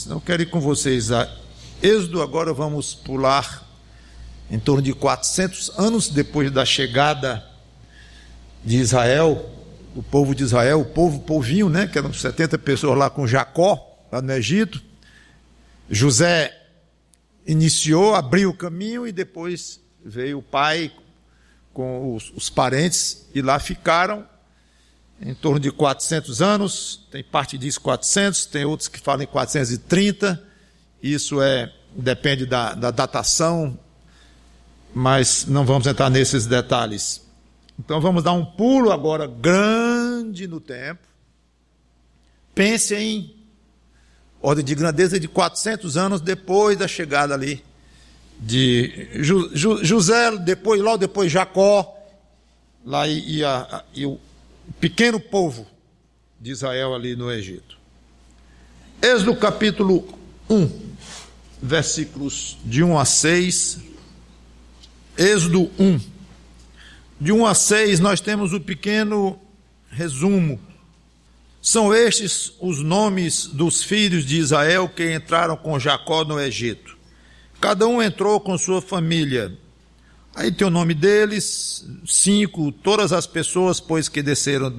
Eu quero ir com vocês a Êxodo. Agora vamos pular em torno de 400 anos depois da chegada de Israel, o povo de Israel, povinho, né, que eram 70 pessoas lá com Jacó, lá no Egito. José iniciou, abriu o caminho e depois veio o pai com os parentes e lá ficaram em torno de 400 anos. Tem parte que diz 400, tem outros que falam em 430, isso depende da datação, mas não vamos entrar nesses detalhes. Então vamos dar um pulo agora grande no tempo. Pense em ordem de grandeza de 400 anos depois da chegada ali de José, logo depois Jacó, lá e o pequeno povo de Israel ali no Egito. Êxodo capítulo 1, versículos de 1 a 6. Êxodo 1. De 1 a 6 nós temos o pequeno resumo. São estes os nomes dos filhos de Israel que entraram com Jacó no Egito. Cada um entrou com sua família. Aí tem o nome deles, 5, todas as pessoas, pois, que descenderam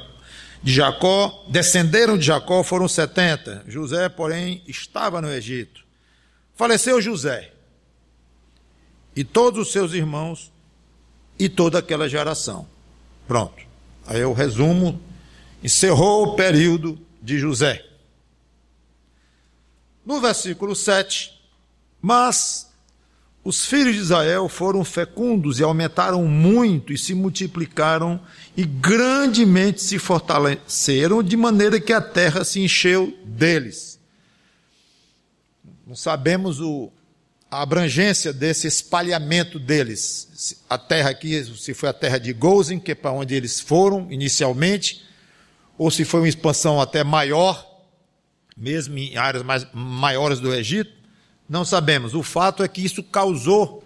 de Jacó, foram 70. José, porém, estava no Egito. Faleceu José e todos os seus irmãos e toda aquela geração. Pronto. Aí é o resumo. Encerrou o período de José. No versículo 7, mas os filhos de Israel foram fecundos e aumentaram muito e se multiplicaram e grandemente se fortaleceram, de maneira que a terra se encheu deles. Não sabemos a abrangência desse espalhamento deles. A terra aqui, se foi a terra de Gozem, que é para onde eles foram inicialmente, ou se foi uma expansão até maior, mesmo em áreas maiores do Egito, não sabemos. O fato é que isso causou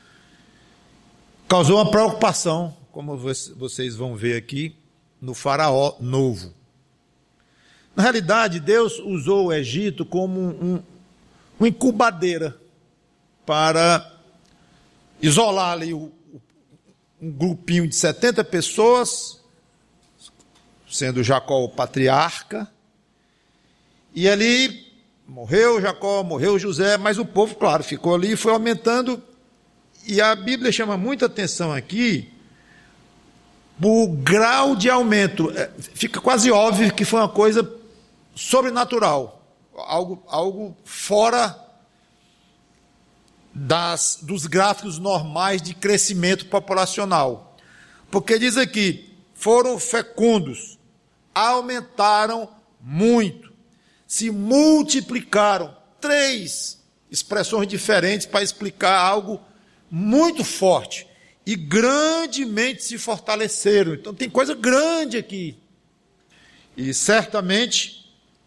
uma preocupação, como vocês vão ver aqui, no faraó novo. Na realidade, Deus usou o Egito como uma incubadeira para isolar ali um grupinho de 70 pessoas, sendo Jacó o patriarca, e ali morreu Jacó, morreu José, mas o povo, claro, ficou ali e foi aumentando, e a Bíblia chama muita atenção aqui, o grau de aumento, fica quase óbvio que foi uma coisa sobrenatural, algo fora dos gráficos normais de crescimento populacional, porque diz aqui, foram fecundos, aumentaram muito, se multiplicaram, 3 expressões diferentes para explicar algo muito forte, e grandemente se fortaleceram. Então tem coisa grande aqui, e certamente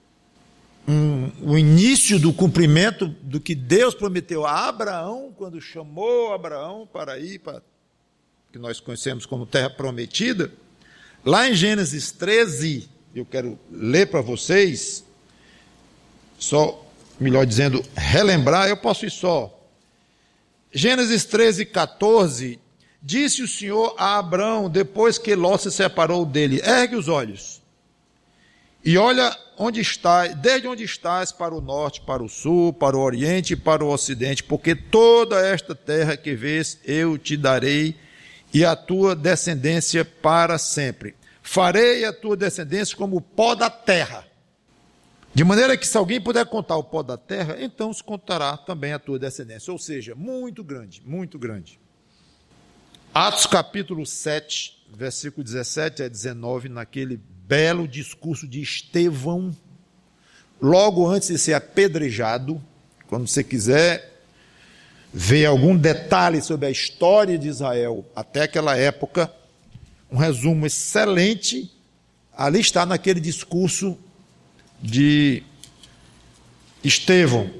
o início do cumprimento do que Deus prometeu a Abraão, quando chamou Abraão para ir para que nós conhecemos como terra prometida. Lá em Gênesis 13, eu quero ler para vocês, só, melhor dizendo, relembrar, eu posso ir só. Gênesis 13, 14, disse o Senhor a Abraão, depois que Ló se separou dele, ergue os olhos e olha onde estás, desde onde estás para o norte, para o sul, para o oriente e para o ocidente, porque toda esta terra que vês eu te darei e a tua descendência para sempre. Farei a tua descendência como o pó da terra. De maneira que se alguém puder contar o pó da terra, então se contará também a tua descendência. Ou seja, muito grande, muito grande. Atos capítulo 7, versículo 17 a 19, naquele belo discurso de Estevão, logo antes de ser apedrejado, quando você quiser ver algum detalhe sobre a história de Israel até aquela época, um resumo excelente, ali está naquele discurso de Estevão.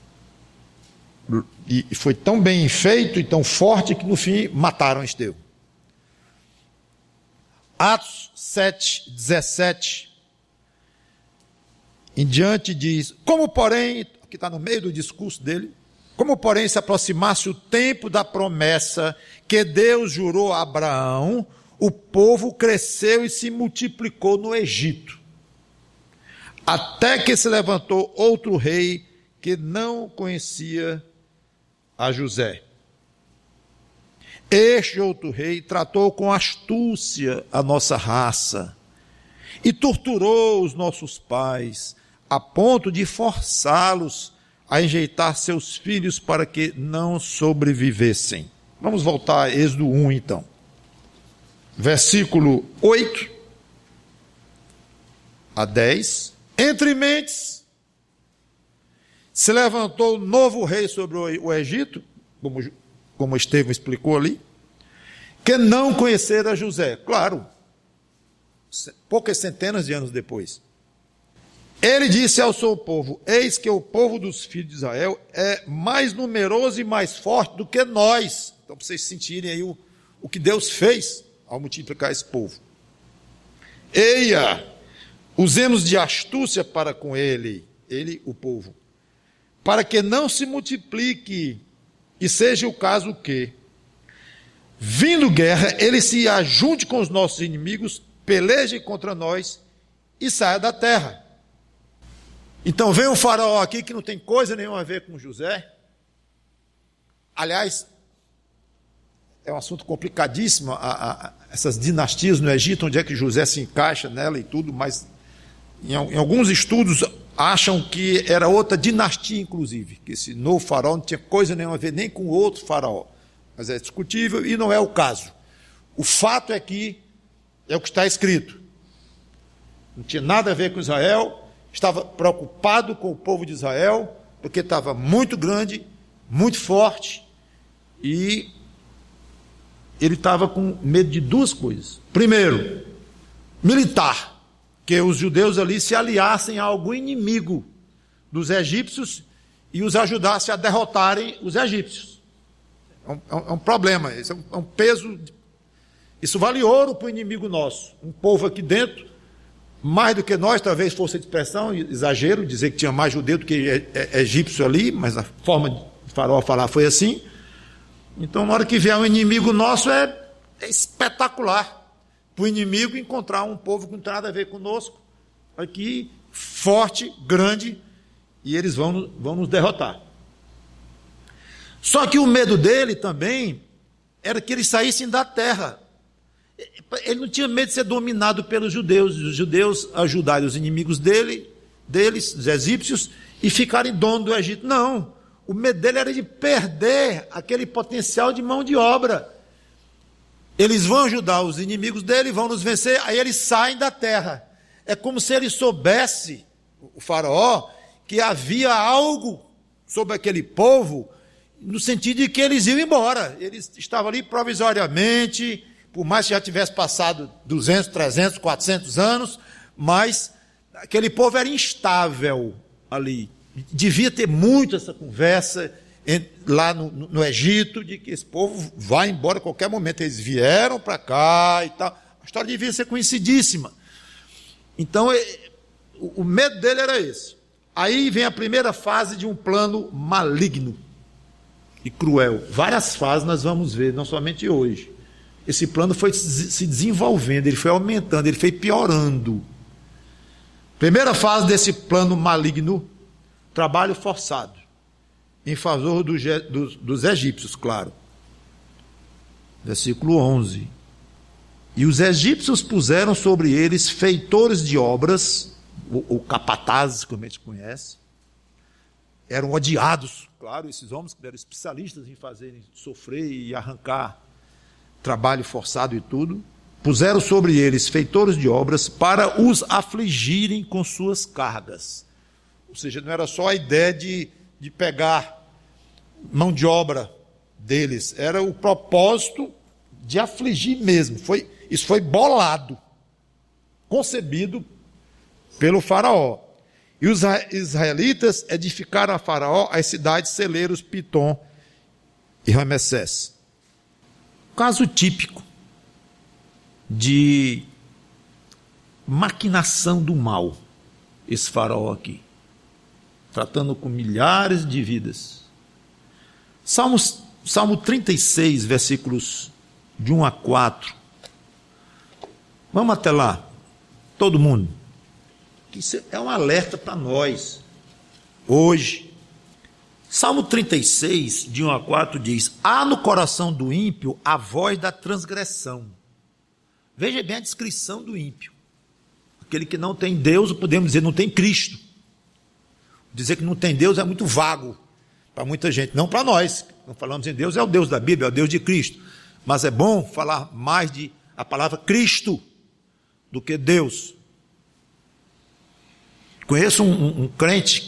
E foi tão bem feito e tão forte que no fim mataram Estevão. Atos 7, 17. em diante diz, como porém, que está no meio do discurso dele, como porém se aproximasse o tempo da promessa que Deus jurou a Abraão, o povo cresceu e se multiplicou no Egito, até que se levantou outro rei que não conhecia a José. Este outro rei tratou com astúcia a nossa raça e torturou os nossos pais, a ponto de forçá-los a enjeitar seus filhos para que não sobrevivessem. Vamos voltar a Êxodo 1, então. Versículo 8 a 10. Entre mentes, se levantou novo rei sobre o Egito, como Estevão explicou ali, que não conhecera José. Claro, poucas centenas de anos depois. Ele disse ao seu povo, eis que o povo dos filhos de Israel é mais numeroso e mais forte do que nós. Então, para vocês sentirem aí o que Deus fez ao multiplicar esse povo. Eia, usemos de astúcia para com ele, o povo, para que não se multiplique, e seja o caso que, vindo guerra, ele se ajunte com os nossos inimigos, peleje contra nós e saia da terra. Então vem um faraó aqui que não tem coisa nenhuma a ver com José. Aliás, é um assunto complicadíssimo, essas dinastias no Egito, onde é que José se encaixa nela e tudo, mas em alguns estudos acham que era outra dinastia, inclusive, que esse novo faraó não tinha coisa nenhuma a ver nem com outro faraó. Mas é discutível e não é o caso. O fato é que é o que está escrito. Não tinha nada a ver com Israel, estava preocupado com o povo de Israel, porque estava muito grande, muito forte, e ele estava com medo de duas coisas. Primeiro, militar, que os judeus ali se aliassem a algum inimigo dos egípcios e os ajudassem a derrotarem os egípcios. É um problema, isso é um peso. Isso vale ouro para o inimigo nosso. Um povo aqui dentro, mais do que nós, talvez fosse a expressão, exagero, dizer que tinha mais judeu do que egípcio ali, mas a forma de Faraó falar foi assim. Então, na hora que vier um inimigo nosso, é espetacular para o inimigo encontrar um povo que não tem nada a ver conosco, aqui, forte, grande, e eles vão nos derrotar. Só que o medo dele também era que eles saíssem da terra. Ele não tinha medo de ser dominado pelos judeus, os judeus ajudarem os inimigos deles, os egípcios, e ficarem donos do Egito. Não, o medo dele era de perder aquele potencial de mão de obra. Eles vão ajudar os inimigos dele, vão nos vencer, aí eles saem da terra. É como se ele soubesse, o faraó, que havia algo sobre aquele povo, no sentido de que eles iam embora. Eles estavam ali provisoriamente, por mais que já tivesse passado 200, 300, 400 anos, mas aquele povo era instável ali. Devia ter muito essa conversa lá no Egito, de que esse povo vai embora a qualquer momento. Eles vieram para cá e tal. A história devia ser conhecidíssima. Então, o medo dele era esse. Aí vem a primeira fase de um plano maligno e cruel. Várias fases nós vamos ver, não somente hoje. Esse plano foi se desenvolvendo, ele foi aumentando, ele foi piorando. Primeira fase desse plano maligno, trabalho forçado, em favor dos egípcios, claro. Versículo 11. E os egípcios puseram sobre eles feitores de obras, ou capatazes, como a gente conhece. Eram odiados, claro, esses homens que eram especialistas em fazerem sofrer e arrancar trabalho forçado e tudo. Puseram sobre eles feitores de obras para os afligirem com suas cargas. Ou seja, não era só a ideia de pegar mão de obra deles, era o propósito de afligir mesmo. Isso foi bolado, concebido pelo faraó. E os israelitas edificaram a faraó as cidades celeiros Pitom e Ramessés. Caso típico de maquinação do mal. esse faraó aqui, tratando com milhares de vidas. Salmo 36, versículos de 1 a 4. Vamos até lá, todo mundo. Isso é um alerta para nós, hoje. Salmo 36, de 1 a 4, diz: há no coração do ímpio a voz da transgressão. Veja bem a descrição do ímpio. Aquele que não tem Deus, podemos dizer, não tem Cristo. Dizer que não tem Deus é muito vago para muita gente, não para nós. Não falamos em Deus, é o Deus da Bíblia, é o Deus de Cristo. Mas é bom falar mais de a palavra Cristo do que Deus. Conheço um crente,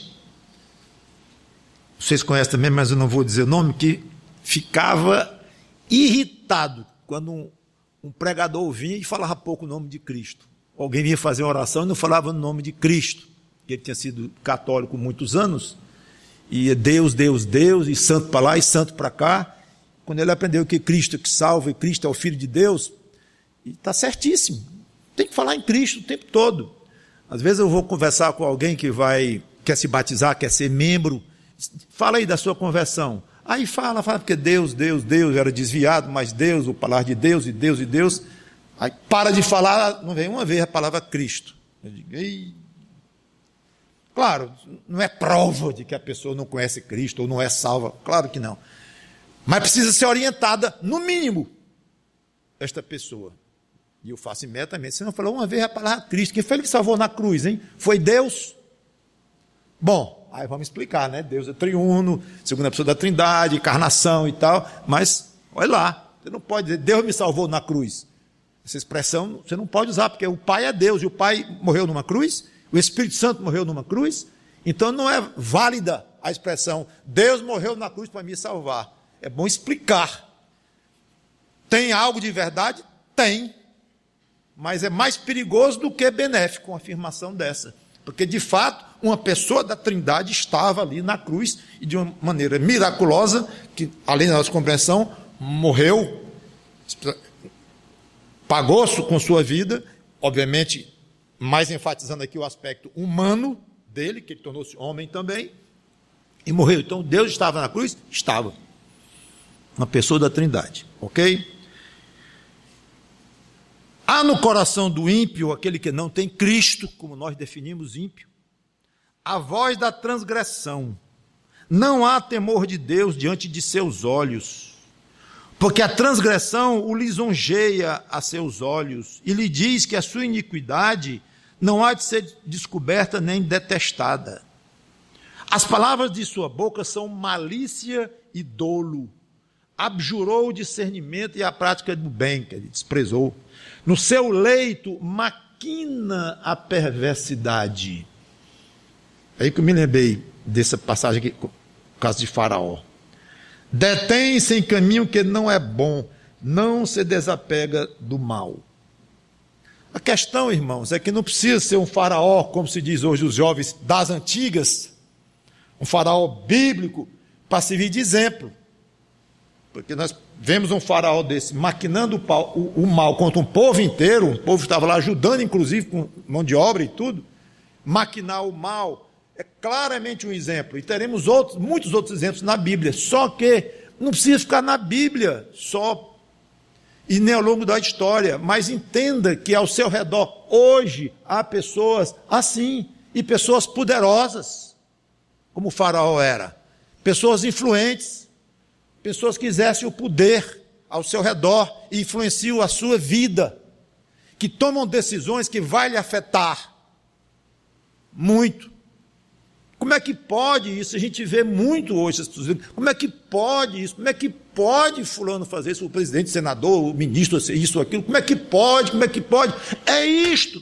vocês conhecem também, mas eu não vou dizer o nome, que ficava irritado quando um pregador vinha e falava pouco o nome de Cristo. Alguém vinha fazer uma oração e não falava o nome de Cristo. Ele tinha sido católico muitos anos, e Deus, Deus, Deus, e santo para lá e santo para cá. Quando ele aprendeu que Cristo é que salva e Cristo é o Filho de Deus, e está certíssimo, tem que falar em Cristo o tempo todo. Às vezes eu vou conversar com alguém que quer se batizar, quer ser membro, fala aí da sua conversão. Aí fala, porque Deus, Deus, Deus, era desviado, mas Deus, o falar de Deus, e Deus, e Deus. Aí para de falar, não vem uma vez a palavra Cristo. Eu digo, ei. Claro, não é prova de que a pessoa não conhece Cristo ou não é salva, claro que não. Mas precisa ser orientada, no mínimo, esta pessoa. E eu faço imediatamente. Você não falou uma vez a palavra Cristo. Quem foi que salvou na cruz, hein? Foi Deus? Bom, aí vamos explicar, né? Deus é triuno, segunda pessoa da Trindade, encarnação e tal. Mas, olha lá, você não pode dizer, Deus me salvou na cruz. Essa expressão você não pode usar, porque o Pai é Deus, e o Pai morreu numa cruz, o Espírito Santo morreu numa cruz, então não é válida a expressão, Deus morreu na cruz para me salvar. É bom explicar. Tem algo de verdade? Tem. Mas é mais perigoso do que benéfico uma afirmação dessa. Porque, de fato, uma pessoa da Trindade estava ali na cruz e de uma maneira miraculosa, que, além da nossa compreensão, morreu, pagou-se com sua vida, obviamente, mais enfatizando aqui o aspecto humano dele, que ele tornou-se homem também, e morreu. Então, Deus estava na cruz? Estava. Uma pessoa da Trindade, ok? Há no coração do ímpio, aquele que não tem Cristo, como nós definimos ímpio, a voz da transgressão. Não há temor de Deus diante de seus olhos, porque a transgressão o lisonjeia a seus olhos e lhe diz que a sua iniquidade não há de ser descoberta nem detestada. As palavras de sua boca são malícia e dolo. Abjurou o discernimento e a prática do bem, que ele desprezou. No seu leito maquina a perversidade. É aí que eu me lembrei dessa passagem aqui, no caso de Faraó. Detém-se em caminho que não é bom, não se desapega do mal. A questão, irmãos, é que não precisa ser um faraó, como se diz hoje os jovens das antigas, um faraó bíblico, para servir de exemplo. Porque nós vemos um faraó desse maquinando o mal contra um povo inteiro, um povo que estava lá ajudando, inclusive, com mão de obra e tudo. Maquinar o mal é claramente um exemplo. E teremos muitos outros exemplos na Bíblia. Só que não precisa ficar na Bíblia só e nem ao longo da história. Mas entenda que ao seu redor, hoje, há pessoas assim, e pessoas poderosas, como o faraó era. Pessoas influentes. Pessoas que exercem o poder ao seu redor e influenciam a sua vida, que tomam decisões que vai lhe afetar muito. Como é que pode isso? A gente vê muito hoje essas pessoas dizendo, como é que pode isso? Como é que pode fulano fazer isso? O presidente, o senador, o ministro, isso, aquilo, como é que pode? Como é que pode? É isto.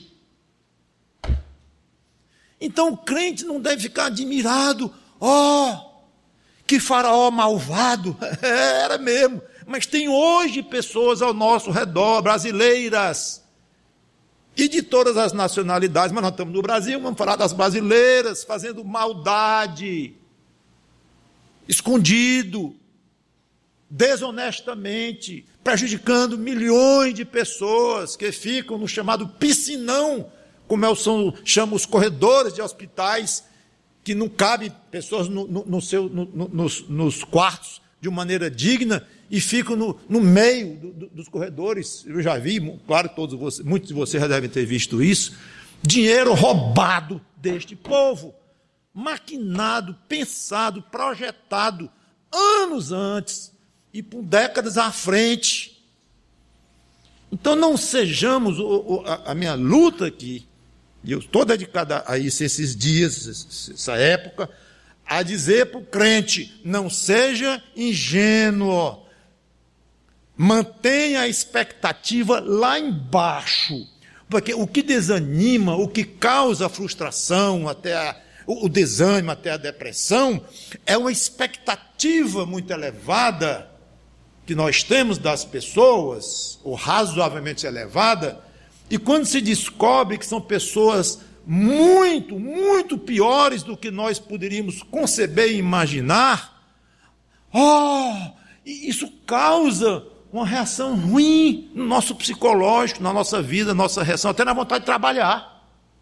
Então o crente não deve ficar admirado, que faraó malvado, era mesmo, mas tem hoje pessoas ao nosso redor, brasileiras, e de todas as nacionalidades, mas nós estamos no Brasil, vamos falar das brasileiras, fazendo maldade, escondido, desonestamente, prejudicando milhões de pessoas que ficam no chamado piscinão, como chamam os corredores de hospitais, que não cabem pessoas nos quartos de uma maneira digna e ficam no meio dos corredores. Eu já vi, claro que muitos de vocês já devem ter visto isso, dinheiro roubado deste povo, maquinado, pensado, projetado anos antes e por décadas à frente. Então não sejamos, a minha luta aqui, e eu estou dedicado a isso esses dias, essa época, a dizer para o crente: não seja ingênuo, mantenha a expectativa lá embaixo, porque o que desanima, o que causa a frustração, o desânimo, até a depressão, é uma expectativa muito elevada que nós temos das pessoas, ou razoavelmente elevada, e quando se descobre que são pessoas muito, muito piores do que nós poderíamos conceber e imaginar, isso causa uma reação ruim no nosso psicológico, na nossa vida, na nossa reação, até na vontade de trabalhar.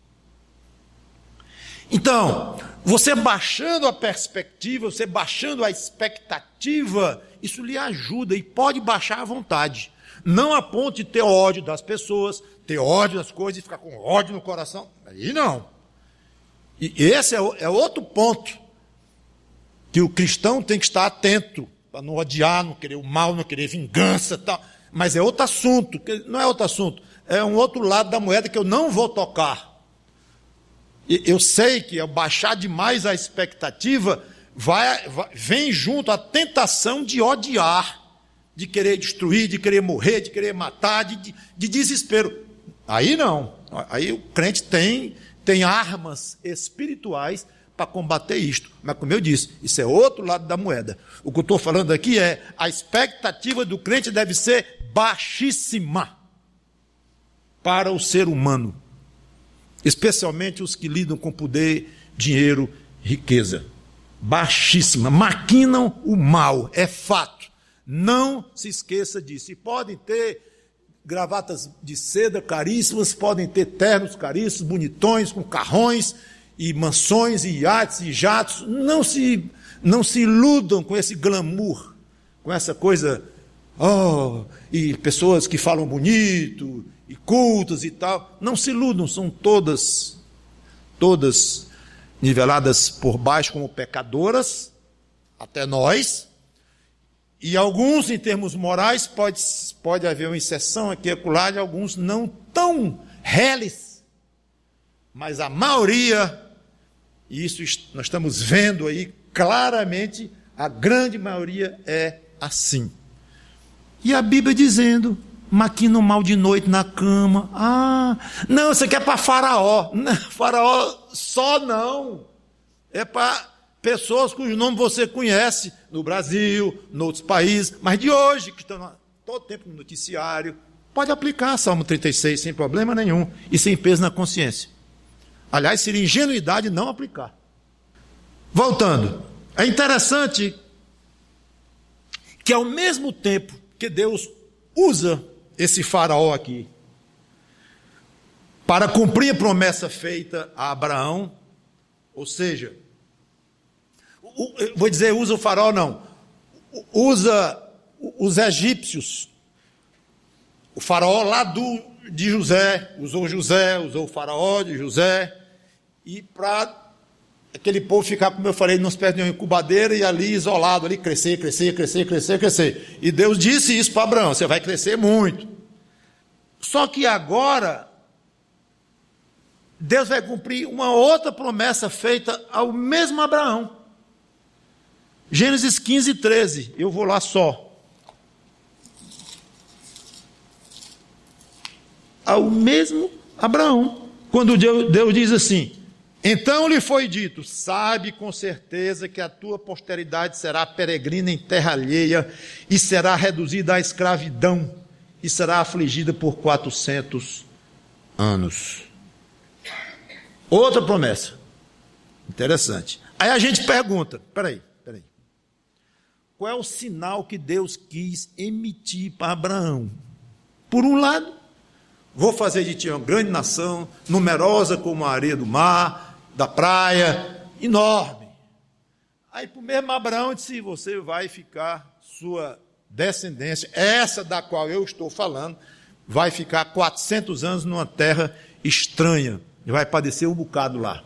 Então, você baixando a perspectiva, você baixando a expectativa, isso lhe ajuda e pode baixar à vontade. Não a ponto de ter ódio das pessoas, ter ódio das coisas e ficar com ódio no coração. Aí não. E esse é outro ponto que o cristão tem que estar atento, para não odiar, não querer o mal, não querer vingança, tal. Mas é outro assunto, não é outro assunto, é um outro lado da moeda que eu não vou tocar. Eu sei que ao baixar demais a expectativa, vem junto a tentação de odiar, de querer destruir, de querer morrer, de querer matar, de desespero. Aí não. Aí o crente tem armas espirituais para combater isto. Mas, como eu disse, isso é outro lado da moeda. O que eu estou falando aqui é: a expectativa do crente deve ser baixíssima para o ser humano, especialmente os que lidam com poder, dinheiro, riqueza. Baixíssima. Maquinam o mal, é fato. Não se esqueça disso. E podem ter gravatas de seda caríssimas, podem ter ternos caríssimos, bonitões, com carrões e mansões e iates e jatos. Não se iludam com esse glamour, com essa coisa, e pessoas que falam bonito e cultas e tal. Não se iludam, são todas niveladas por baixo como pecadoras, até nós. E alguns, em termos morais, pode haver uma exceção aqui e acolá de alguns não tão reles, mas a maioria, e isso nós estamos vendo aí claramente, a grande maioria é assim. E a Bíblia dizendo: maquina o mal de noite na cama. Não, isso aqui é para Faraó. Não, Faraó só não. É para pessoas cujo nome você conhece, no Brasil, em outros países, mas de hoje, que estão todo tempo no noticiário. Pode aplicar Salmo 36 sem problema nenhum e sem peso na consciência. Aliás, seria ingenuidade não aplicar. Voltando, é interessante que ao mesmo tempo que Deus usa esse Faraó aqui para cumprir a promessa feita a Abraão, ou seja, vou dizer usa o Faraó, não, usa os egípcios, o Faraó lá de José, usou o Faraó de José, e para aquele povo ficar, como eu falei, nos pés de uma incubadeira e ali isolado, ali crescer. E Deus disse isso para Abraão: você vai crescer muito. Só que agora Deus vai cumprir uma outra promessa feita ao mesmo Abraão. Gênesis 15, 13. Eu vou lá só. Ao mesmo Abraão. Quando Deus diz assim: então lhe foi dito, sabe com certeza que a tua posteridade será peregrina em terra alheia e será reduzida à escravidão e será afligida por 400 anos. Outra promessa. Interessante. Aí a gente pergunta, peraí. Qual é o sinal que Deus quis emitir para Abraão? Por um lado, Vou fazer de ti uma grande nação, numerosa como a areia do mar, da praia, enorme. Aí para o mesmo Abraão disse, você vai ficar, sua descendência, essa da qual eu estou falando, vai ficar 400 anos numa terra estranha, e vai padecer um bocado lá.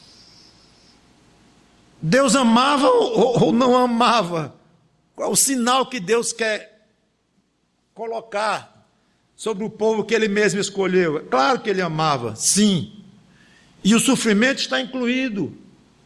Deus amava ou não amava? Qual o sinal que Deus quer colocar sobre o povo que ele mesmo escolheu? É claro que ele amava, sim. E o sofrimento está incluído.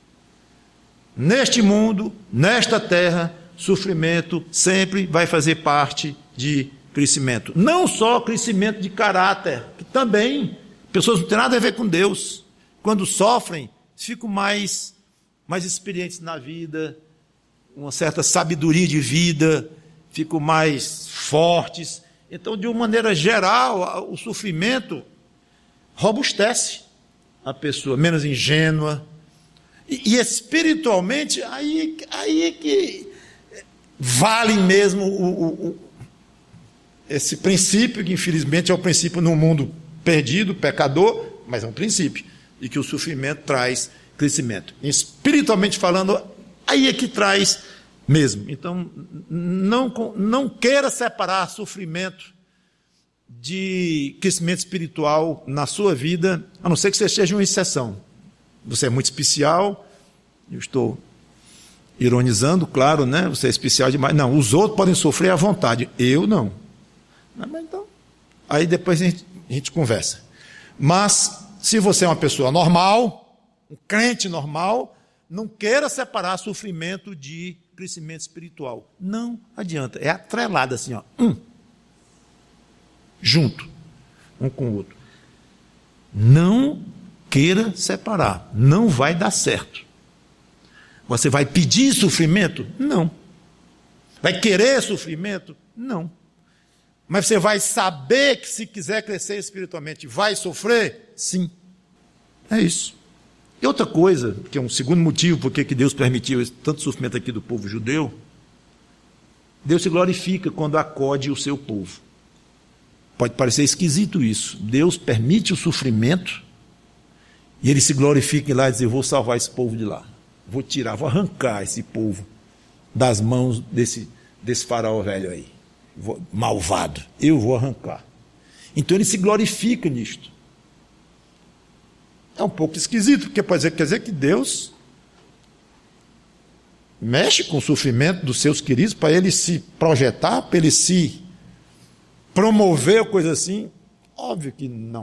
Neste mundo, nesta terra, sofrimento sempre vai fazer parte de crescimento. Não só crescimento de caráter, que também pessoas não têm nada a ver com Deus. Quando sofrem, ficam mais experientes na vida, uma certa sabedoria de vida, ficam mais fortes. Então, de uma maneira geral, o sofrimento robustece a pessoa, menos ingênua. E espiritualmente, aí é que vale mesmo esse princípio, que infelizmente é o princípio no mundo perdido, pecador, mas é um princípio, de que o sofrimento traz crescimento. Espiritualmente falando, aí é que traz mesmo. Então, não queira separar sofrimento de crescimento espiritual na sua vida, a não ser que você seja uma exceção. Você é muito especial, eu estou ironizando, claro, né? Você é especial demais. Não, os outros podem sofrer à vontade, eu não. Mas então, aí depois a gente conversa. Mas, se você é uma pessoa normal, um crente normal, não queira separar sofrimento de crescimento espiritual. Não adianta, é atrelado assim, ó, junto, um com o outro. Não queira separar, não vai dar certo. Você vai pedir sofrimento? Não. Vai querer sofrimento? Não. Mas você vai saber que se quiser crescer espiritualmente, vai sofrer? Sim. É isso. E outra coisa, que é um segundo motivo por que Deus permitiu tanto sofrimento aqui do povo judeu, Deus se glorifica quando acode o seu povo. Pode parecer esquisito isso. Deus permite o sofrimento e ele se glorifica lá e diz, eu vou salvar esse povo de lá. Vou tirar, vou arrancar esse povo das mãos desse faraó velho aí. Malvado. Eu vou arrancar. Então ele se glorifica nisto. É um pouco esquisito, porque quer dizer que Deus mexe com o sofrimento dos seus queridos para ele se projetar, para ele se promover, coisa assim. Óbvio que não.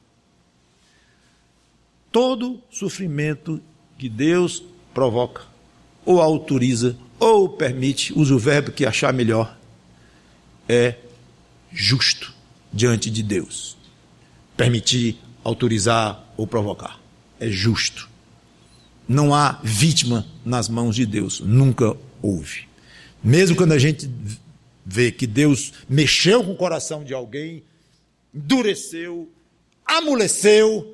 Todo sofrimento que Deus provoca, ou autoriza, ou permite, usa o verbo que achar melhor, é justo diante de Deus. Permitir, autorizar ou provocar. É justo. Não há vítima nas mãos de Deus. Nunca houve. Mesmo quando a gente vê que Deus mexeu com o coração de alguém, endureceu, amoleceu,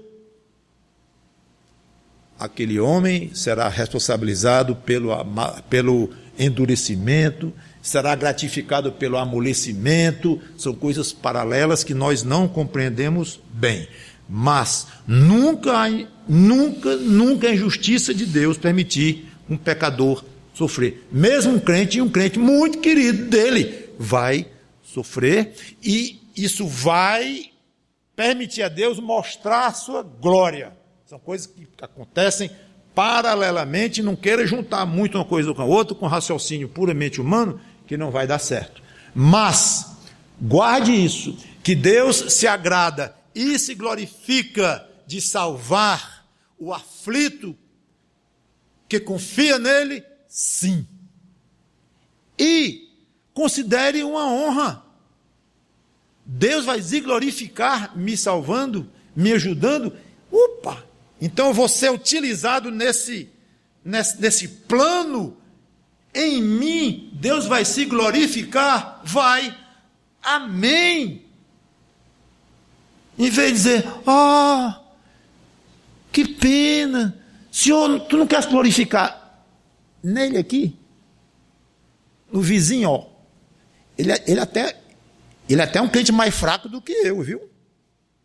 aquele homem será responsabilizado pelo endurecimento, será gratificado pelo amolecimento. São coisas paralelas que nós não compreendemos bem. Mas nunca é injustiça de Deus permitir um pecador sofrer. Mesmo um crente muito querido dele vai sofrer, e isso vai permitir a Deus mostrar a sua glória. São coisas que acontecem paralelamente. Não queira juntar muito uma coisa com a outra, com raciocínio puramente humano, que não vai dar certo. Mas guarde isso, que Deus se agrada e se glorifica de salvar o aflito que confia nele, sim. E considere uma honra. Deus vai se glorificar me salvando, me ajudando. Opa! Então eu vou ser utilizado nesse plano em mim. Deus vai se glorificar? Vai. Amém. Em vez de dizer, que pena, Senhor, tu não quer se glorificar nele aqui? No vizinho, ó. Ele até é um crente mais fraco do que eu, viu?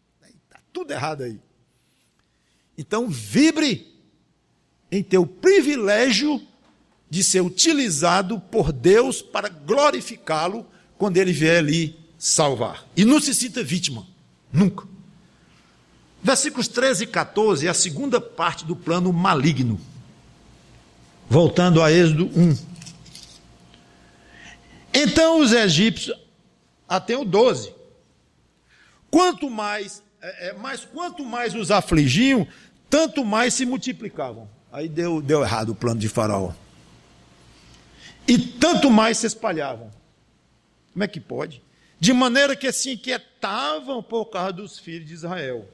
tudo errado aí. Então, vibre em ter o privilégio de ser utilizado por Deus para glorificá-lo quando ele vier ali salvar. E não se sinta vítima, nunca. Versículos 13 e 14 é a segunda parte do plano maligno. Voltando a Êxodo 1. Então os egípcios, até o 12, quanto mais os afligiam, tanto mais se multiplicavam. Aí deu errado o plano de Faraó. E tanto mais se espalhavam. Como é que pode? De maneira que se inquietavam por causa dos filhos de Israel.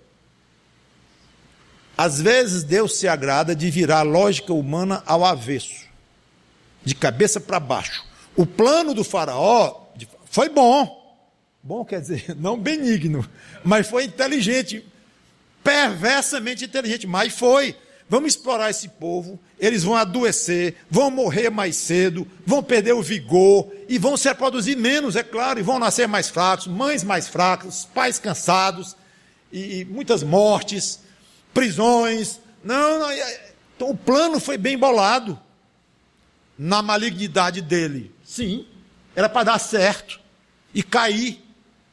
Às vezes Deus se agrada de virar a lógica humana ao avesso, de cabeça para baixo. O plano do Faraó foi bom. Bom quer dizer, não benigno, mas foi inteligente, perversamente inteligente, mas foi. Vamos explorar esse povo, eles vão adoecer, vão morrer mais cedo, vão perder o vigor e vão se reproduzir menos, é claro, e vão nascer mais fracos, mães mais fracas, pais cansados, e muitas mortes, prisões. Então o plano foi bem bolado na malignidade dele. Sim, era para dar certo e cair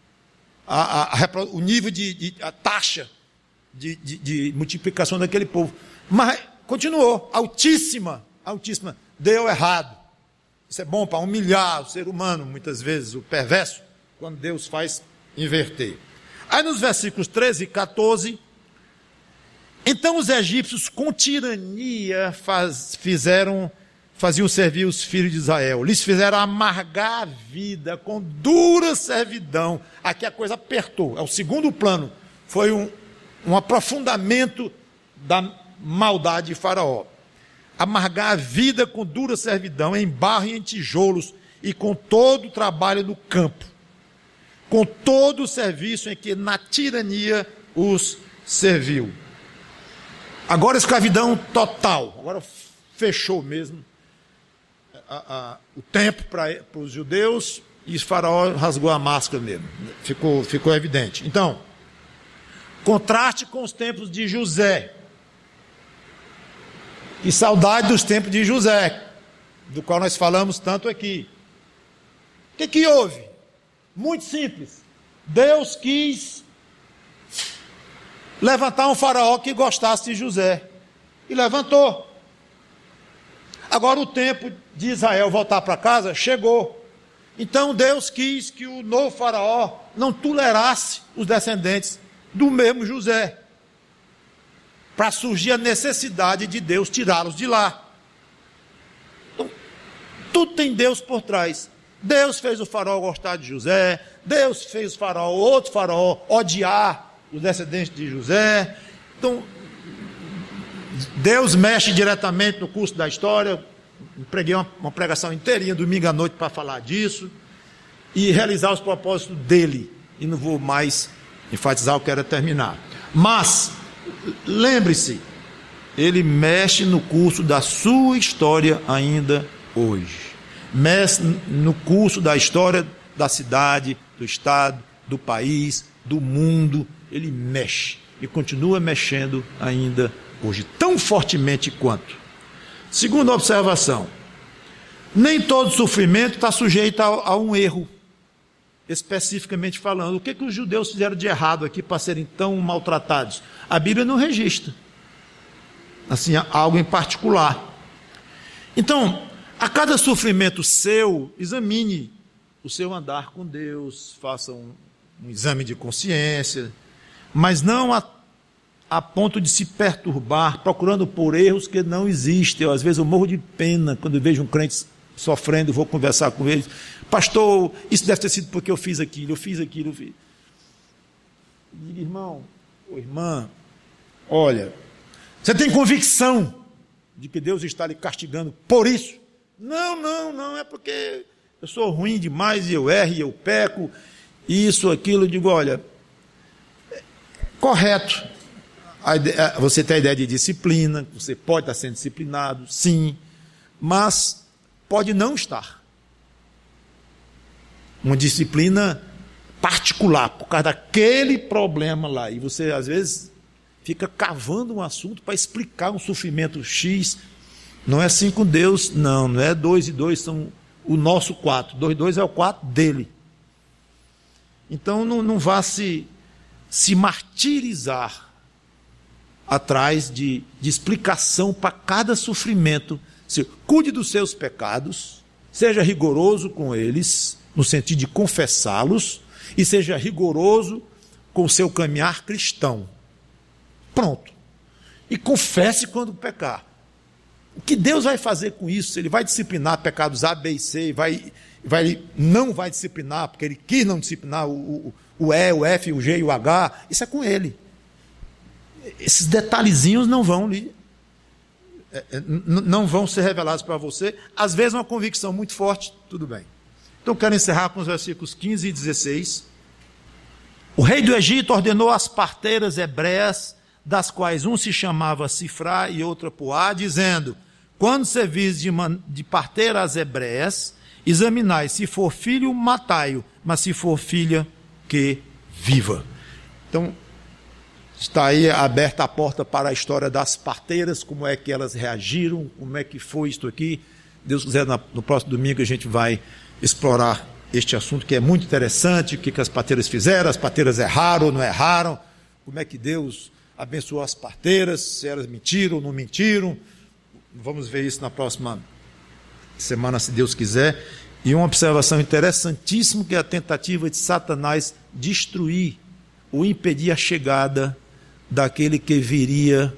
o nível a taxa de multiplicação daquele povo. Mas continuou, altíssima, deu errado. Isso é bom para humilhar o ser humano, muitas vezes, o perverso, quando Deus faz inverter. Aí nos versículos 13 e 14, então os egípcios com tirania faziam servir os filhos de Israel, lhes fizeram amargar a vida com dura servidão. Aqui a coisa apertou, é o segundo plano, foi um aprofundamento da maldade de Faraó. Amargar a vida com dura servidão, em barro e em tijolos, e com todo o trabalho no campo, com todo o serviço em que na tirania os serviu. Agora escravidão total, agora fechou mesmo o tempo para os judeus, e Faraó rasgou a máscara mesmo, ficou evidente. Então, contraste com os tempos de José. Que saudade dos tempos de José, do qual nós falamos tanto aqui. O que houve? Muito simples. Deus quis levantar um faraó que gostasse de José. E levantou. Agora o tempo de Israel voltar para casa chegou. Então Deus quis que o novo faraó não tolerasse os descendentes do mesmo José, para surgir a necessidade de Deus tirá-los de lá. Então, tudo tem Deus por trás. Deus fez o faraó gostar de José, Deus fez o faraó, outro faraó, odiar os descendentes de José. Então, Deus mexe diretamente no curso da história. Preguei uma pregação inteirinha domingo à noite para falar disso e realizar os propósitos dele. E não vou mais enfatizar, eu quero terminar. Mas lembre-se, ele mexe no curso da sua história ainda hoje. Mexe no curso da história da cidade, do estado, do país, do mundo. Ele mexe e continua mexendo ainda hoje, tão fortemente quanto. Segunda observação, nem todo sofrimento está sujeito a um erro, especificamente falando. O que os judeus fizeram de errado aqui para serem tão maltratados? A Bíblia não registra assim, algo em particular. Então, a cada sofrimento seu, examine o seu andar com Deus, faça um exame de consciência, mas não a ponto de se perturbar, procurando por erros que não existem. Às vezes eu morro de pena quando vejo um crente sofrendo, vou conversar com ele. Pastor, isso deve ter sido porque eu fiz aquilo. Diga, irmão ou irmã, olha, você tem convicção de que Deus está lhe castigando por isso? Não, é porque eu sou ruim demais e eu erro e eu peco, isso, aquilo. Eu digo, olha, correto, você tem a ideia de disciplina, você pode estar sendo disciplinado, sim, mas pode não estar. Uma disciplina particular, por causa daquele problema lá. E você, às vezes, fica cavando um assunto para explicar um sofrimento X. Não é assim com Deus, não é 2 e 2 são o nosso 4. 2 e 2 é o 4 dele. Então não vá se martirizar atrás de explicação para cada sofrimento. Cuide dos seus pecados, seja rigoroso com eles, no sentido de confessá-los, e seja rigoroso com o seu caminhar cristão. Pronto. E confesse quando pecar. O que Deus vai fazer com isso? Ele vai disciplinar pecados A, B e C, não vai disciplinar, porque ele quis não disciplinar o E, o F, o G e o H. Isso é com ele. Esses detalhezinhos não vão ser revelados para você. Às vezes uma convicção muito forte, tudo bem. Então quero encerrar com os versículos 15 e 16. O rei do Egito ordenou às parteiras hebreias, das quais um se chamava Sifrá e outra Puá, dizendo: quando servis de parteira às hebreias, examinai, se for filho, matai-o, mas se for filha, que viva. Então, está aí aberta a porta para a história das parteiras, como é que elas reagiram, como é que foi isto aqui. Deus quiser, no próximo domingo a gente vai explorar este assunto que é muito interessante, o que as parteiras fizeram, as parteiras erraram ou não erraram, como é que Deus abençoou as parteiras, se elas mentiram ou não mentiram. Vamos ver isso na próxima semana, se Deus quiser. E uma observação interessantíssima, que é a tentativa de Satanás destruir ou impedir a chegada daquele que viria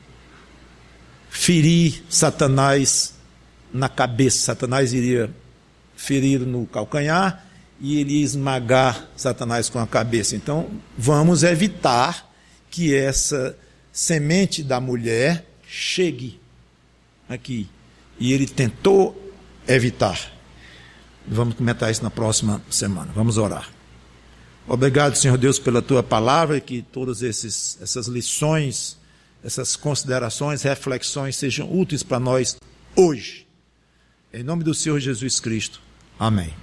ferir Satanás na cabeça. Satanás iria ferir no calcanhar e ele ia esmagar Satanás com a cabeça. Então, vamos evitar que essa semente da mulher chegue aqui. E ele tentou evitar. Vamos comentar isso na próxima semana. Vamos orar. Obrigado, Senhor Deus, pela tua palavra, e que todas essas lições, essas considerações, reflexões sejam úteis para nós hoje. Em nome do Senhor Jesus Cristo. Amém.